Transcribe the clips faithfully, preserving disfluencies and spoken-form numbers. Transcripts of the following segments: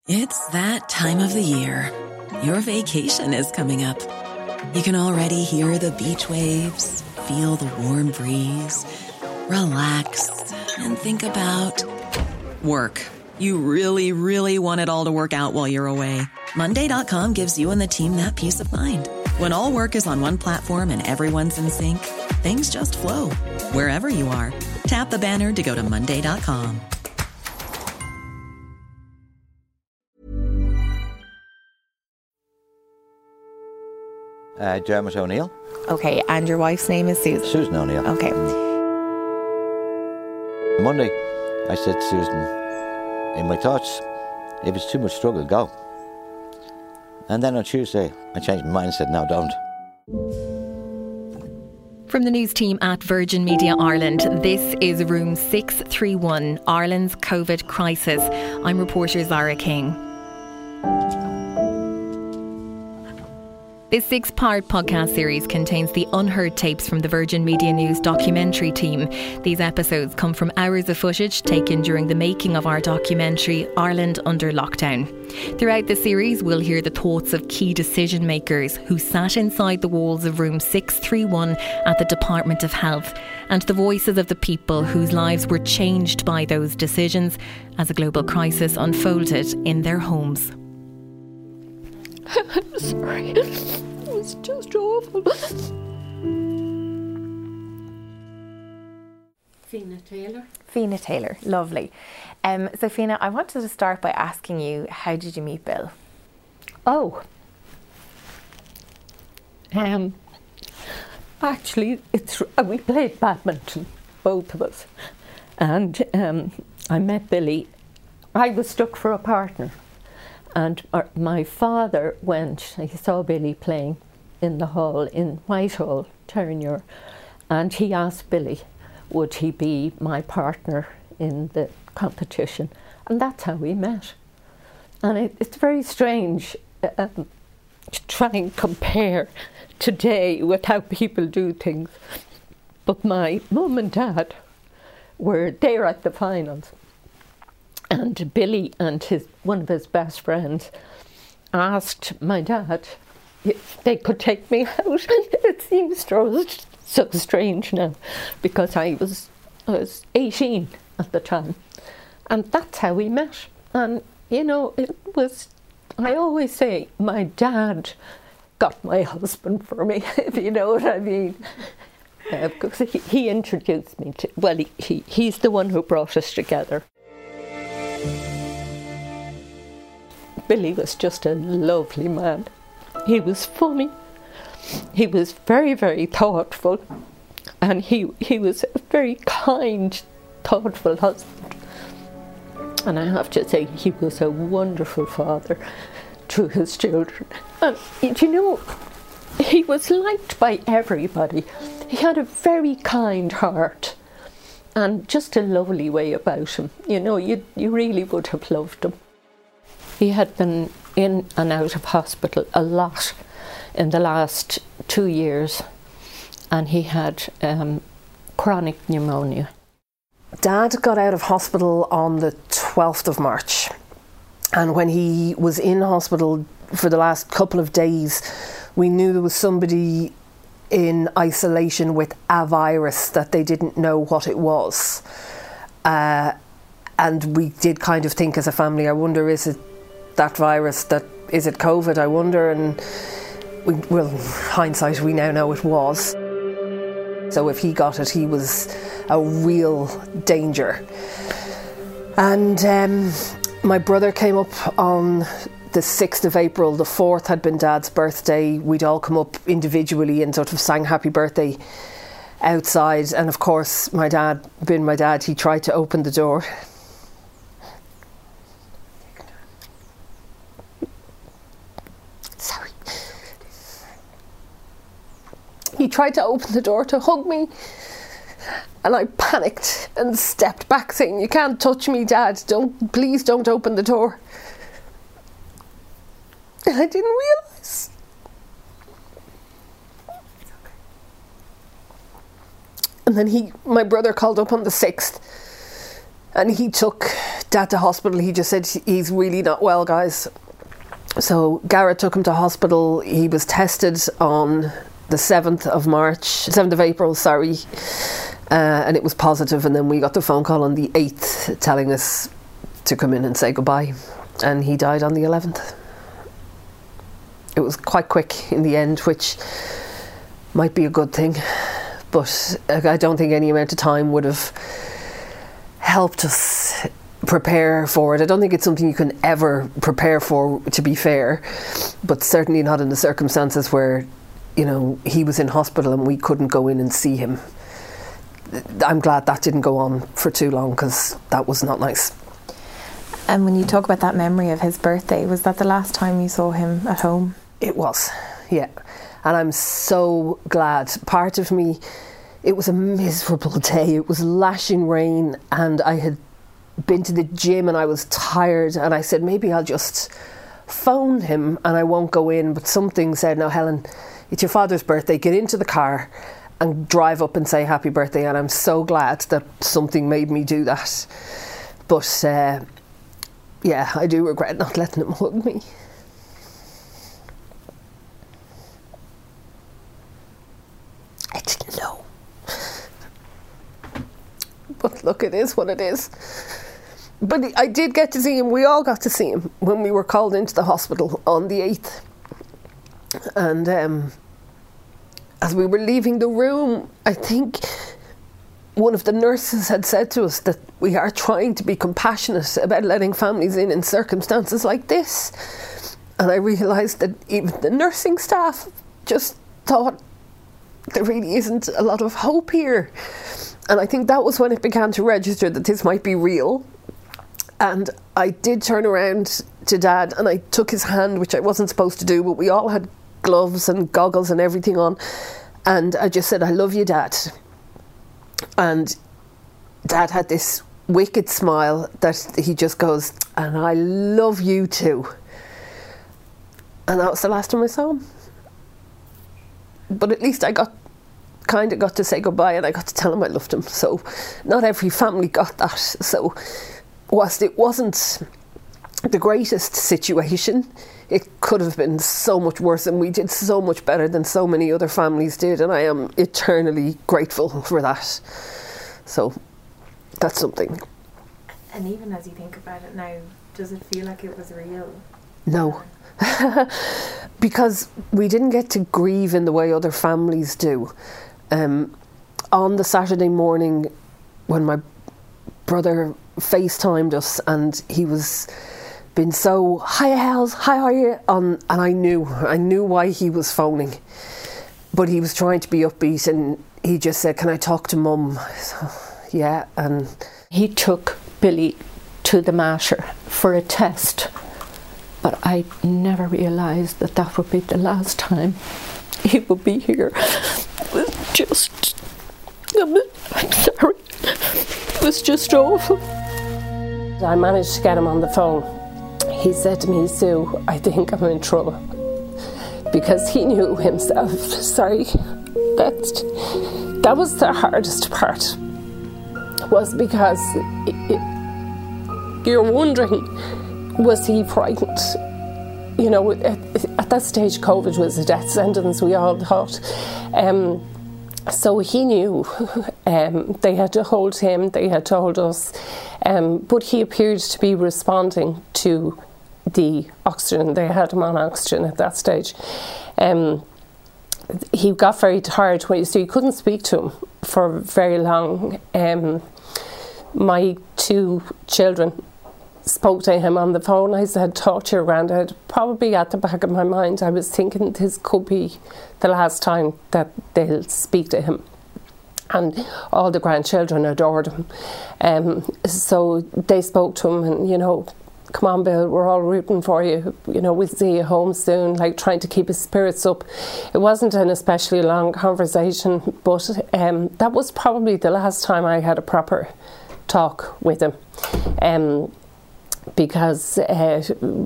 It's that time of the year. Your vacation is coming up. You can already hear the beach waves, feel the warm breeze, relax, and think about work. You really, really want it all to work out while you're away. Monday dot com gives you and the team that peace of mind. When all work is on one platform and everyone's in sync, things just flow. Wherever you are, tap the banner to go to Monday dot com. Uh, Dermot O'Neill. Okay, and your wife's name is Susan? Susan O'Neill. Okay. Monday, I said to Susan, in my thoughts, if it's too much struggle, go. And then on Tuesday, I changed my mind and said, no, don't. From the news team at Virgin Media Ireland, this is Room six three one, Ireland's COVID crisis. I'm reporter Zara King. This six-part podcast series contains the unheard tapes from the Virgin Media News documentary team. These episodes come from hours of footage taken during the making of our documentary, Ireland Under Lockdown. Throughout the series, we'll hear the thoughts of key decision makers who sat inside the walls of Room six three one at the Department of Health, and the voices of the people whose lives were changed by those decisions as a global crisis unfolded in their homes. I'm sorry. It was just awful. Fiona Taylor. Fiona Taylor, lovely. Um, so Fiona, I wanted to start by asking you, how did you meet Bill? Oh. Um, actually, it's uh, we played badminton, both of us. And um, I met Billy. I was stuck for a partner. And our, my father went, he saw Billy playing in the hall in Whitehall, Terenure, and he asked Billy, would he be my partner in the competition? And that's how we met. And it, it's very strange um, to try and compare today with how people do things. But my mum and dad were there at the finals. And Billy and his one of his best friends asked my dad if they could take me out. It seems so, so strange now, because I was I was eighteen at the time, and that's how we met. And you know, it was. I always say my dad got my husband for me, if you know what I mean. Uh, because he, he introduced me to. Well, he, he he's the one who brought us together. Billy was just a lovely man. He was funny. He was very, very thoughtful. And he he was a very kind, thoughtful husband. And I have to say, he was a wonderful father to his children. And, you know, he was liked by everybody. He had a very kind heart. And just a lovely way about him. You know, you you really would have loved him. He had been in and out of hospital a lot in the last two years, and he had um, chronic pneumonia. Dad got out of hospital on the twelfth of March, and when he was in hospital for the last couple of days, we knew there was somebody in isolation with a virus that they didn't know what it was. Uh, and we did kind of think as a family, I wonder, is it that virus, that is it COVID, I wonder, and we, well, hindsight, we now know it was. So if he got it, he was a real danger. And um, my brother came up on the sixth of April, the fourth had been Dad's birthday. We'd all come up individually and sort of sang happy birthday outside. And of course, my dad, being my dad, he tried to open the door. Sorry. He tried to open the door to hug me. And I panicked and stepped back saying, "You can't touch me, Dad. Don't, please don't open the door." And I didn't realise. And then he, my brother called up on the sixth, and he took Dad to hospital. He just said, he's really not well, guys. So Garrett took him to hospital. He was tested on the seventh of March, seventh of April, sorry, uh, and it was positive. And then we got the phone call on the eighth telling us to come in and say goodbye. And he died on the eleventh. It was quite quick in the end, which might be a good thing. But I don't think any amount of time would have helped us prepare for it. I don't think it's something you can ever prepare for, to be fair, but certainly not in the circumstances where, you know, he was in hospital and we couldn't go in and see him. I'm glad that didn't go on for too long, because that was not nice. And when you talk about that memory of his birthday, was that the last time you saw him at home? It was, yeah. And I'm so glad. Part of me, it was a miserable day. It was lashing rain and I had been to the gym and I was tired, and I said maybe I'll just phone him and I won't go in, but something said, no, Helen, it's your father's birthday, get into the car and drive up and say happy birthday. And I'm so glad that something made me do that. But uh, yeah, I do regret not letting him hug me. I didn't know. But look, it is what it is. But I did get to see him. We all got to see him when we were called into the hospital on the eighth. And um, as we were leaving the room, I think one of the nurses had said to us that we are trying to be compassionate about letting families in in circumstances like this. And I realised that even the nursing staff just thought there really isn't a lot of hope here. And I think that was when it began to register that this might be real. And I did turn around to Dad and I took his hand, which I wasn't supposed to do, but we all had gloves and goggles and everything on. And I just said, I love you, Dad. And Dad had this wicked smile that he just goes, and I love you too. And that was the last time I saw him. But at least I got kind of got to say goodbye and I got to tell him I loved him. So not every family got that. So whilst it wasn't the greatest situation, it could have been so much worse, and we did so much better than so many other families did, and I am eternally grateful for that. So that's something. And even as you think about it now, does it feel like it was real? No. Because we didn't get to grieve in the way other families do. Um, on the Saturday morning when my brother FaceTimed us and he was been so, hi Hels, hi, how are you? Um, and I knew, I knew why he was phoning. But he was trying to be upbeat and he just said, can I talk to Mum? So, yeah, and... He took Billy to the Mater for a test, but I never realised that that would be the last time he would be here. It was just... I'm, I'm sorry. It was just awful. I managed to get him on the phone. He said to me, Sue, I think I'm in trouble. Because he knew himself. Sorry. That, that was the hardest part. Was because it, it, you're wondering, was he frightened? You know, at, at that stage, COVID was a death sentence, we all thought. Um, so he knew. Um, they had to hold him, they had to hold us. Um, but he appeared to be responding to the oxygen. They had him on oxygen at that stage. Um, he got very tired, when, so you couldn't speak to him for very long. Um, my two children spoke to him on the phone. I said, talk to your granddad. Probably at the back of my mind, I was thinking this could be the last time that they'll speak to him. And all the grandchildren adored him. Um, so they spoke to him and, you know, come on, Bill, we're all rooting for you. You know, we'll see you home soon, like trying to keep his spirits up. It wasn't an especially long conversation, but um, that was probably the last time I had a proper talk with him. Um, because uh,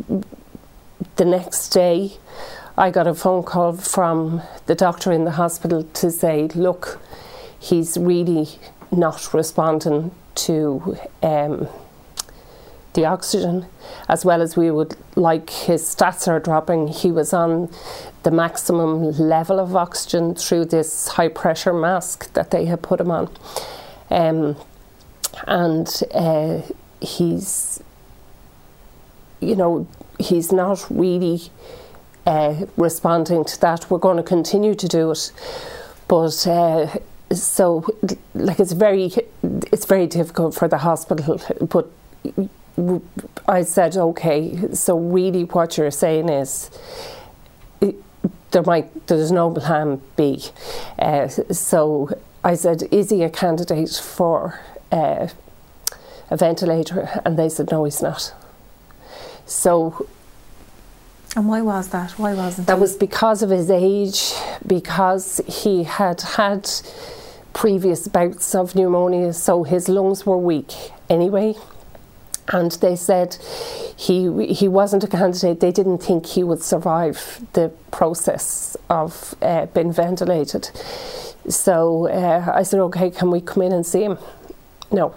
the next day I got a phone call from the doctor in the hospital to say, look, he's really not responding to um, the oxygen as well as we would like. His stats are dropping. He was on the maximum level of oxygen through this high pressure mask that they had put him on. Um, and uh, he's, you know, he's not really uh, responding to that. We're going to continue to do it. But uh, so, like, it's very, it's very difficult for the hospital. But I said, okay, so really what you're saying is there might, there's no plan B. Uh, so I said, is he a candidate for uh, a ventilator? And they said, no, he's not. So. And why was that? Why wasn't that? He? Was because of his age, because he had had previous bouts of pneumonia, so his lungs were weak anyway. And they said he he wasn't a candidate. They didn't think he would survive the process of uh, being ventilated. So uh, I said, okay, can we come in and see him? No.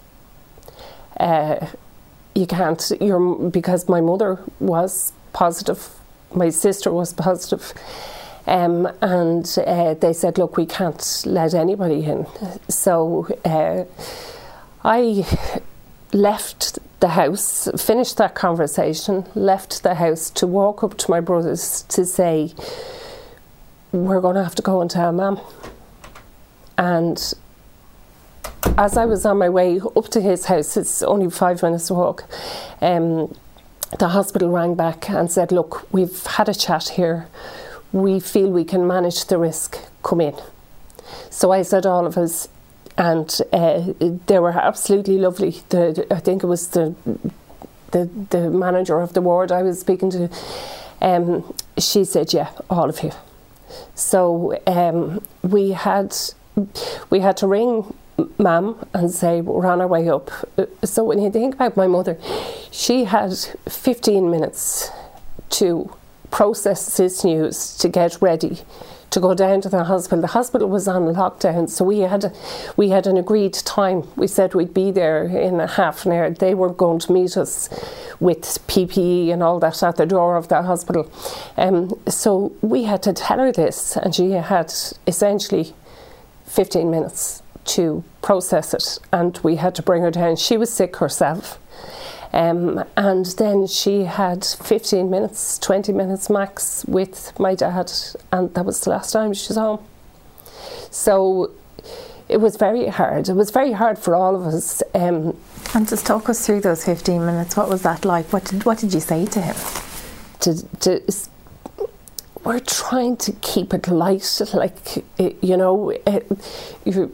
Uh, you can't, you're, because my mother was positive, my sister was positive. Um, and uh, they said, look, we can't let anybody in. So uh, I left the house, finished that conversation, left the house to walk up to my brothers to say, we're going to have to go and tell Mum. And as I was on my way up to his house, it's only five minutes walk, um, the hospital rang back and said, look, we've had a chat here. We feel we can manage the risk. Come in. So I said, all of us, and uh, they were absolutely lovely. The, I think it was the, the the manager of the ward I was speaking to. Um, she said, yeah, all of you. So um, we had we had to ring Mum and say we're on our way up. So when you think about my mother, she had fifteen minutes to process this news, to get ready, to go down to the hospital. The hospital was on lockdown, so we had we had an agreed time. We said we'd be there in a half an hour. They were going to meet us with P P E and all that at the door of the hospital. Um, so we had to tell her this, and she had essentially fifteen minutes to process it, and we had to bring her down. She was sick herself. Um, and then she had fifteen minutes, twenty minutes max with my dad, and that was the last time she was home. So it was very hard. It was very hard for all of us. Um, and just talk us through those fifteen minutes. What was that like? What did, what did you say to him? To, to, we're trying to keep it light, like, you know, it, you,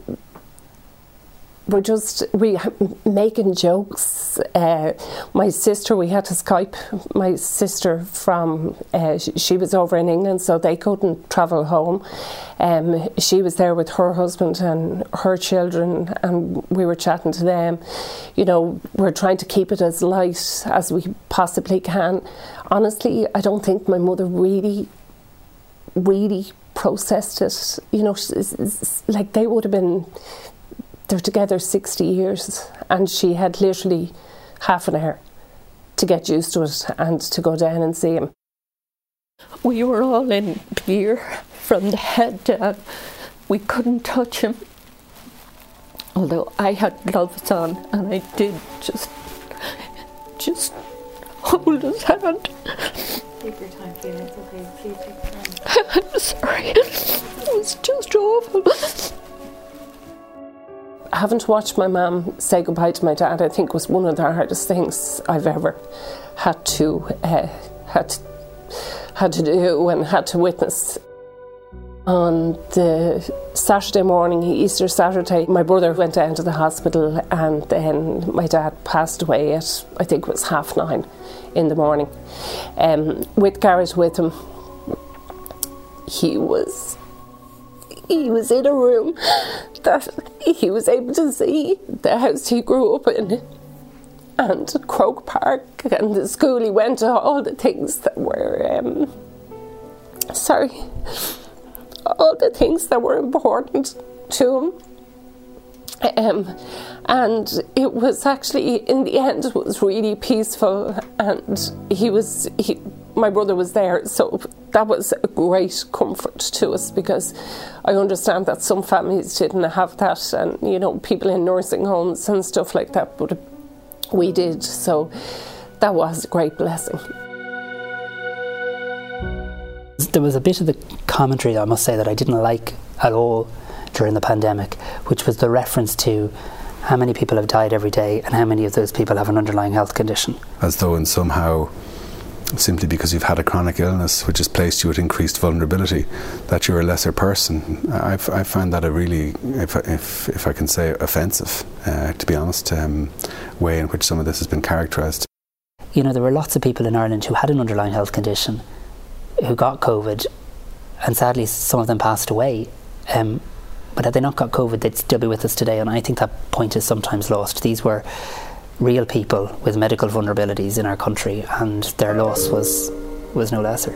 we're just we making jokes. Uh, my sister, we had to Skype my sister from, uh, she, she was over in England, so they couldn't travel home. Um, she was there with her husband and her children, and we were chatting to them. You know, we're trying to keep it as light as we possibly can. Honestly, I don't think my mother really, really processed it. You know, like they would have been. They're together sixty years, and she had literally half an hour to get used to it and to go down and see him. We were all in gear from the head down. We couldn't touch him. Although I had gloves on, and I did just, just hold his hand. Take your time, Fiona. It's okay. Please take your time. I'm sorry. It was just awful. Having to watch my mum say goodbye to my dad, I think, was one of the hardest things I've ever had to uh, had to, had to do and had to witness. On the Saturday morning, Easter Saturday, my brother went down to the hospital, and then my dad passed away at, I think it was half nine in the morning. Um, with Garrett with him, he was. He was in a room that he was able to see the house he grew up in, and Croke Park, and the school he went to, all the things that were, um, sorry, all the things that were important to him. Um, and it was actually, in the end, it was really peaceful, and he was, he, my brother was there, so that was a great comfort to us, because I understand that some families didn't have that, and, you know, people in nursing homes and stuff like that, but we did, so that was a great blessing. There was a bit of the commentary, I must say, that I didn't like at all during the pandemic, which was the reference to how many people have died every day and how many of those people have an underlying health condition. As though in somehow, simply because you've had a chronic illness which has placed you at increased vulnerability, that you're a lesser person. I've, I find that a really, if, if, if I can say, offensive, uh, to be honest, um, way in which some of this has been characterised. You know, there were lots of people in Ireland who had an underlying health condition, who got COVID, and sadly some of them passed away. Um, but had they not got COVID, they'd still be with us today, and I think that point is sometimes lost. These were real people with medical vulnerabilities in our country, and their loss was was no lesser.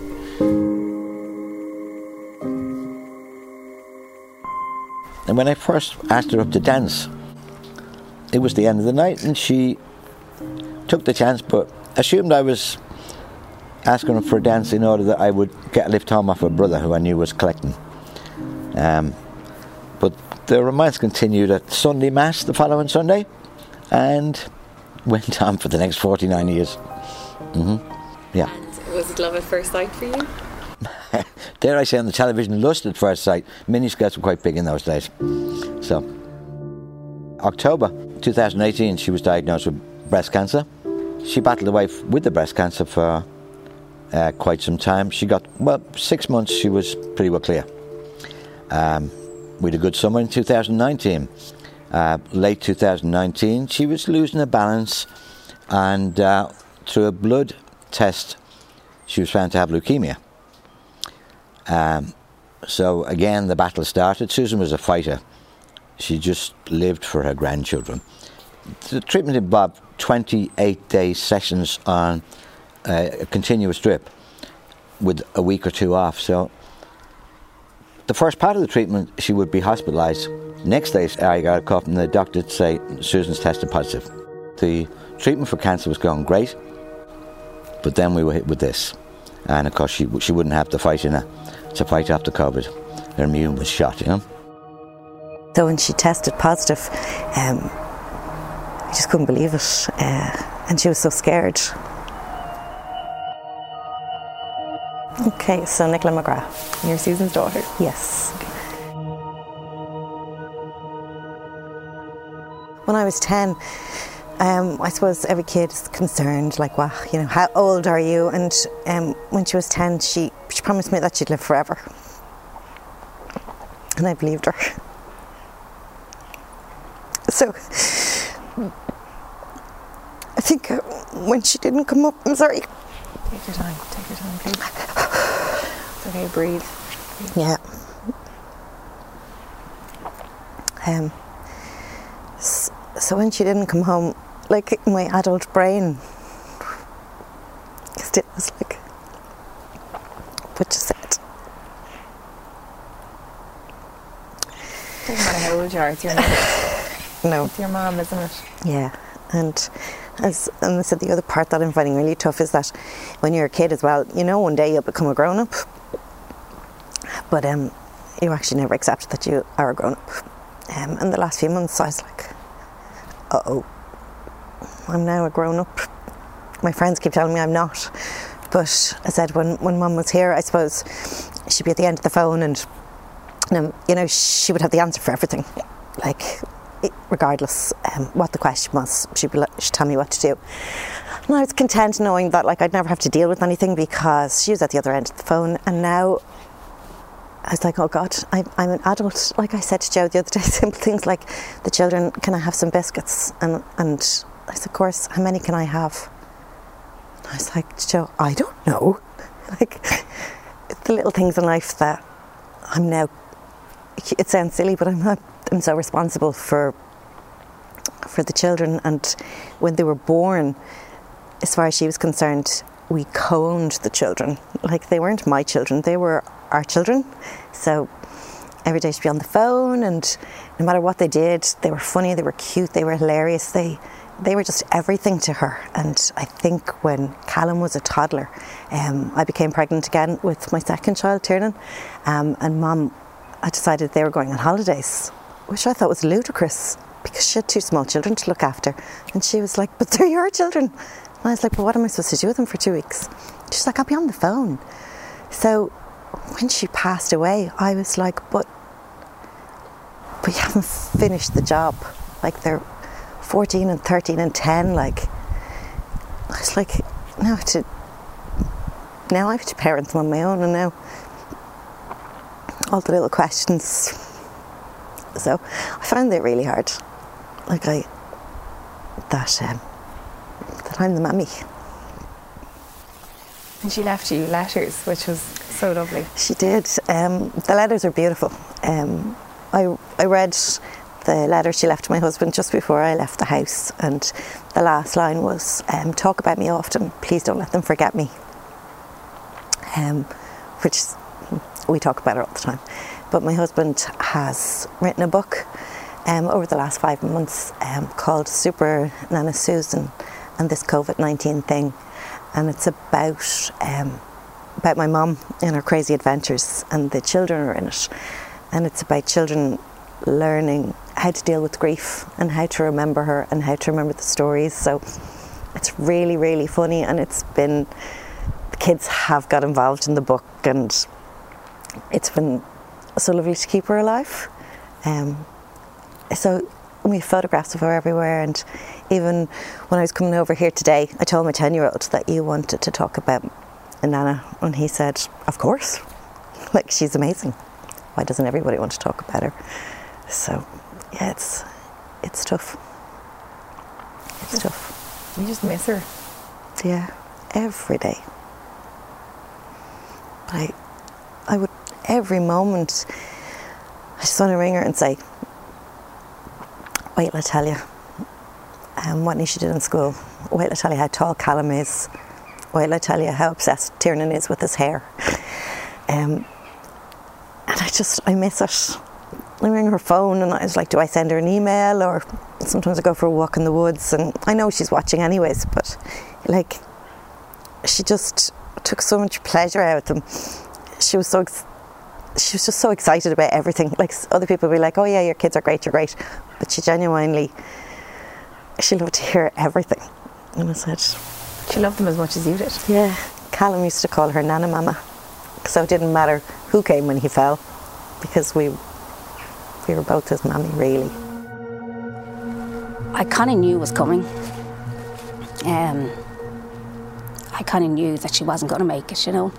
And when I first asked her up to dance, it was the end of the night, and she took the chance, but assumed I was asking her for a dance in order that I would get a lift home off her brother, who I knew was collecting. Um, but the romance continued at Sunday Mass the following Sunday, and went on for the next forty-nine years. Mm-hmm. Yeah. And was it love at first sight for you? Dare I say on the television, lust at first sight. Miniskirts were quite big in those days. So, October two thousand eighteen, she was diagnosed with breast cancer. She battled away f- with the breast cancer for uh, quite some time. She got, well, six months she was pretty well clear. Um, we had a good summer in two thousand nineteen. Uh, late two thousand nineteen, she was losing her balance, and uh, through a blood test, she was found to have leukemia. Um, so again, the battle started. Susan was a fighter. She just lived for her grandchildren. The treatment involved twenty-eight day sessions on uh, a continuous drip with a week or two off. So the first part of the treatment, she would be hospitalised. Next day, I got a call from the doctor to say Susan's tested positive. The treatment for cancer was going great, but then we were hit with this. And of course, she she wouldn't have to fight in a, to fight off the COVID. Her immune was shot, you know. So when she tested positive, um, I just couldn't believe it, uh, and she was so scared. Okay, so Nicola McGrath. You're Susan's daughter? Yes. When I was ten, um, I suppose every kid is concerned, like, well, you know, how old are you? And um, when she was ten, she, she promised me that she'd live forever. And I believed her. So, I think when she didn't come up, I'm sorry. Take your time, take your time, please. It's okay, breathe. Yeah. Um. So when she didn't come home, like, my adult brain still was like, what you said. Doesn't matter how old you are, it's your mom. No. It's your mom, isn't it? Yeah. And as and I said, the other part that I'm finding really tough is that when you're a kid as well, you know one day you'll become a grown-up, but um, you actually never accept that you are a grown-up. Um, in the last few months I was like, uh-oh, I'm now a grown-up. My friends keep telling me I'm not, but I said when, when Mum was here, I suppose she'd be at the end of the phone, and um, you know, she would have the answer for everything, like, regardless um, what the question was, she'd, be like, she'd tell me what to do. And I was content knowing that, like, I'd never have to deal with anything because she was at the other end of the phone. And now I was like, oh God, I'm, I'm an adult. Like I said to Joe the other day, simple things like, the children, can I have some biscuits? And and I said, of course, how many can I have? And I was like, Joe, I don't know. Like, it's the little things in life that I'm now, it sounds silly, but I'm not, I'm so responsible for for the children. And when they were born, as far as she was concerned, we co-owned the children. Like, they weren't my children, they were our children. So every day she'd be on the phone, and no matter what they did, they were funny, they were cute, they were hilarious. They they were just everything to her. And I think when Callum was a toddler, um, I became pregnant again with my second child, Tiernan, um, and Mum, I decided they were going on holidays, which I thought was ludicrous because she had two small children to look after. And she was like, but they're your children. And I was like, well, what am I supposed to do with them for two weeks? She's like, I'll be on the phone. So when she passed away, I was like, but, but you haven't finished the job. Like, they're fourteen and thirteen and ten, like, I was like, now I have to, now I have to parent them on my own, and now all the little questions. So I found it really hard. Like, I, that, um, that I'm the mammy. And she left you letters, which was so lovely. She did. Um, the letters are beautiful. Um, I, I read the letter she left to my husband just before I left the house, and the last line was, um, talk about me often, please don't let them forget me. Um, which we talk about it all the time. But my husband has written a book um, over the last five months um, called Super Nana Susan and this COVID nineteen thing, and it's about um, about my mum and her crazy adventures, and the children are in it, and it's about children learning how to deal with grief and how to remember her and how to remember the stories. So it's really, really funny, and it's been, the kids have got involved in the book, and it's been so lovely to keep her alive. Um, so we have photographs of her everywhere, and even when I was coming over here today, I told my ten-year-old that you wanted to talk about Nana, and he said, of course, like, she's amazing. Why doesn't everybody want to talk about her? So yeah, it's it's tough. It's tough. You just miss her. Yeah, every day. But I, I would, every moment, I just want to ring her and say, wait till I tell you um, what Nisha did in school. Wait till I tell you how tall Callum is. Wait till I tell you how obsessed Tiernan is with his hair. Um, and I just, I miss it. I ring her phone and I was like, do I send her an email? Or sometimes I go for a walk in the woods, and I know she's watching anyways, but like, she just took so much pleasure out of them. She was so, she was just so excited about everything. Like, other people would be like, oh yeah, your kids are great, you're great. But she genuinely, she loved to hear everything. And I said, she loved them as much as you did. Yeah. Callum used to call her Nana Mama. So it didn't matter who came when he fell, because we we were both his mammy, really. I kind of knew it was coming. Um, I kind of knew that she wasn't going to make it, you know.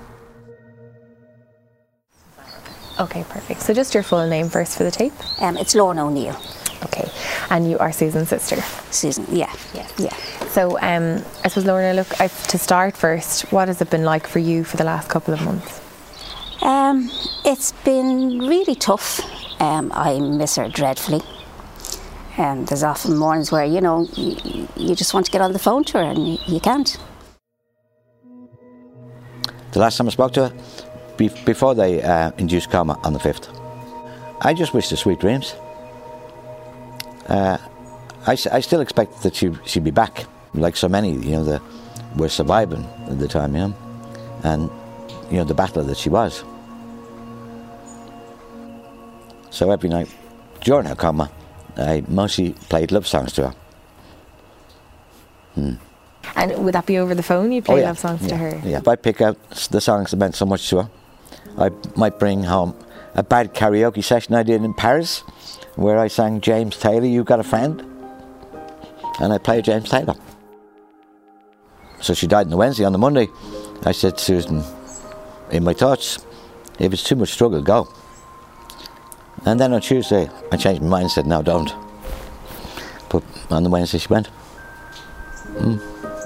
Okay, perfect. So just your full name first for the tape. Um, it's Lorna O'Neill. Okay, and you are Susan's sister. Susan, yeah, yeah, yeah. So, um, I suppose, Lorna, look, I, to start first, what has it been like for you for the last couple of months? Um, it's been really tough. Um, I miss her dreadfully. And there's often mornings where, you know, you, you just want to get on the phone to her and you, you can't. The last time I spoke to her, be- before they uh, induced coma on the fifth, I just wished her sweet dreams. Uh, I, I still expect that she, she'd be back, like so many, you know, that were surviving at the time, you know, and, you know, the battle that she was. So every night during her coma, I mostly played love songs to her. Hmm. And would that be over the phone? You play oh, yeah. love songs yeah. to her? Yeah, if I pick out the songs that meant so much to her, I might bring home a bad karaoke session I did in Paris, where I sang James Taylor, You Got a Friend, and I played James Taylor. So she died on the Wednesday. On the Monday, I said to Susan, in my thoughts, if it's too much struggle, go. And then on Tuesday, I changed my mind and said, no, don't. But on the Wednesday, she went. Mm.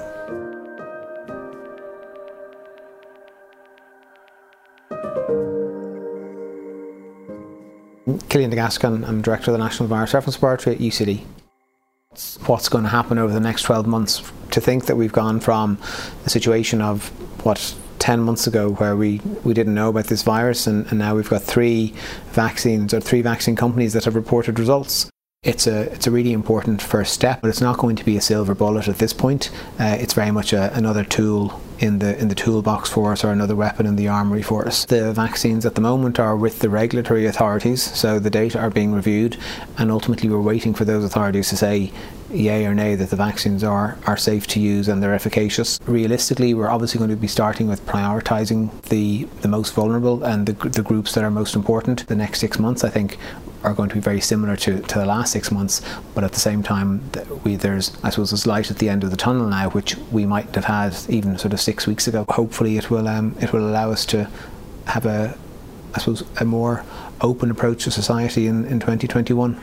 Killian DeGascon, I'm Director of the National Virus Reference Laboratory at U C D. What's going to happen over the next twelve months? To think that we've gone from a situation of what ten months ago where we, we didn't know about this virus, and, and now we've got three vaccines or three vaccine companies that have reported results. It's a it's a really important first step, but it's not going to be a silver bullet at this point. Uh, it's very much a, another tool in the in the toolbox for us, or another weapon in the armoury for us. The vaccines at the moment are with the regulatory authorities, so the data are being reviewed, and ultimately we're waiting for those authorities to say yay or nay that the vaccines are, are safe to use and they're efficacious. Realistically, we're obviously going to be starting with prioritising the, the most vulnerable and the, the groups that are most important. The next six months, I think, are going to be very similar to, to the last six months, but at the same time, we, there's, I suppose, there's light at the end of the tunnel now, which we might have had even sort of six weeks ago. Hopefully it will um, it will allow us to have a, I suppose, a more open approach to society in, in twenty twenty-one.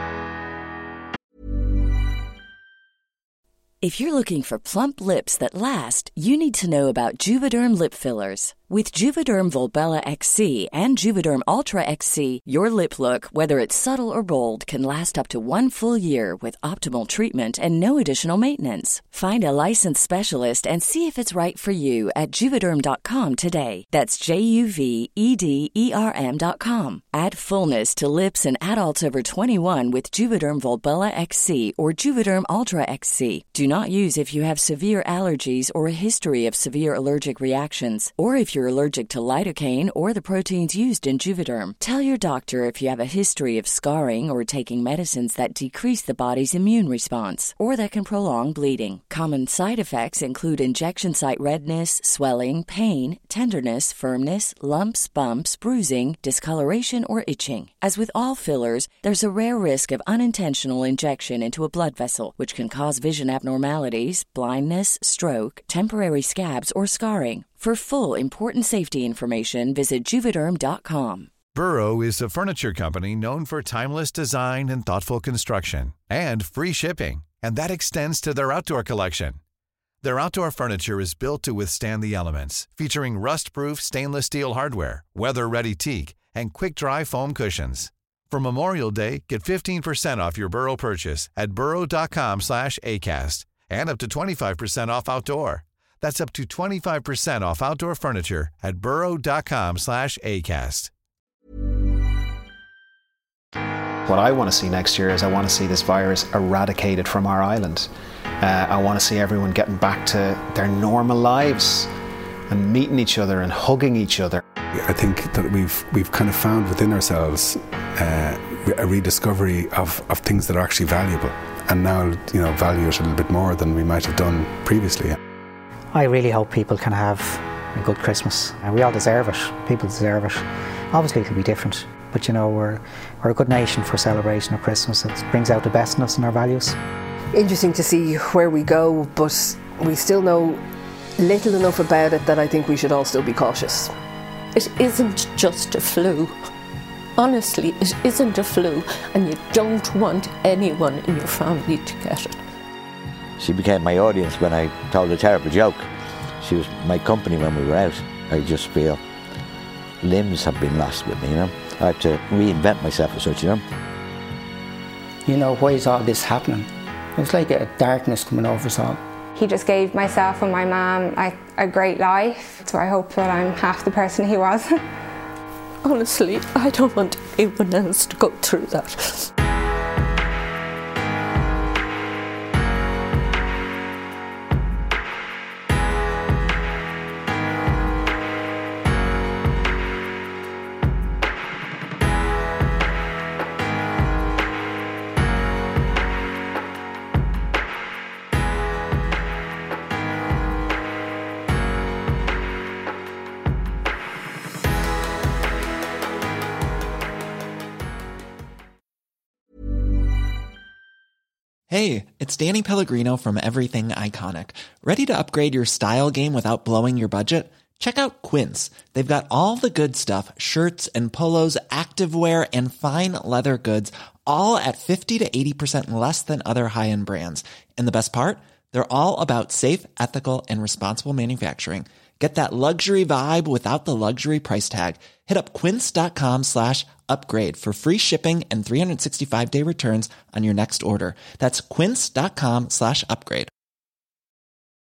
If you're looking for plump lips that last, you need to know about Juvederm lip fillers. With Juvederm Volbella X C and Juvederm Ultra X C, your lip look, whether it's subtle or bold, can last up to one full year with optimal treatment and no additional maintenance. Find a licensed specialist and see if it's right for you at Juvederm dot com today. That's J U V E D E R M dot com. Add fullness to lips in adults over twenty-one with Juvederm Volbella X C or Juvederm Ultra X C. Do not use if you have severe allergies or a history of severe allergic reactions, or if you're allergic to lidocaine or the proteins used in Juvederm. Tell your doctor if you have a history of scarring or taking medicines that decrease the body's immune response or that can prolong bleeding. Common side effects include injection site redness, swelling, pain, tenderness, firmness, lumps, bumps, bruising, discoloration, or itching. As with all fillers, there's a rare risk of unintentional injection into a blood vessel, which can cause vision abnormalities, blindness, stroke, temporary scabs, or scarring. For full, important safety information, visit Juvederm dot com. Burrow is a furniture company known for timeless design and thoughtful construction, and free shipping, and that extends to their outdoor collection. Their outdoor furniture is built to withstand the elements, featuring rust-proof stainless steel hardware, weather-ready teak, and quick-dry foam cushions. For Memorial Day, get fifteen percent off your Burrow purchase at burrow dot com slash acast, and up to twenty-five percent off outdoor. That's up to twenty-five percent off outdoor furniture at burrow dot com slash acast. What I want to see next year is I want to see this virus eradicated from our island. Uh, I want to see everyone getting back to their normal lives and meeting each other and hugging each other. I think that we've we've kind of found within ourselves uh, a rediscovery of, of things that are actually valuable, and now, you know, value it a little bit more than we might have done previously. I really hope people can have a good Christmas. And we all deserve it. People deserve it. Obviously it'll be different, but you know, we're we're a good nation for celebration of Christmas. It brings out the best in us and our values. Interesting to see where we go, but we still know little enough about it that I think we should all still be cautious. It isn't just a flu. Honestly, it isn't a flu, and you don't want anyone in your family to get it. She became my audience when I told a terrible joke. She was my company when we were out. I just feel limbs have been lost with me, you know. I have to reinvent myself as such, you know. You know, why is all this happening? It was like a darkness coming over us all. He just gave myself and my mum a, a great life, so I hope that I'm half the person he was. Honestly, I don't want anyone else to go through that. Hey, it's Danny Pellegrino from Everything Iconic. Ready to upgrade your style game without blowing your budget? Check out Quince. They've got all the good stuff, shirts and polos, activewear, and fine leather goods, all at fifty to eighty percent less than other high-end brands. And the best part? They're all about safe, ethical, and responsible manufacturing. Get that luxury vibe without the luxury price tag. Hit up quince.com slash upgrade for free shipping and three sixty-five day returns on your next order. That's quince.com slash upgrade.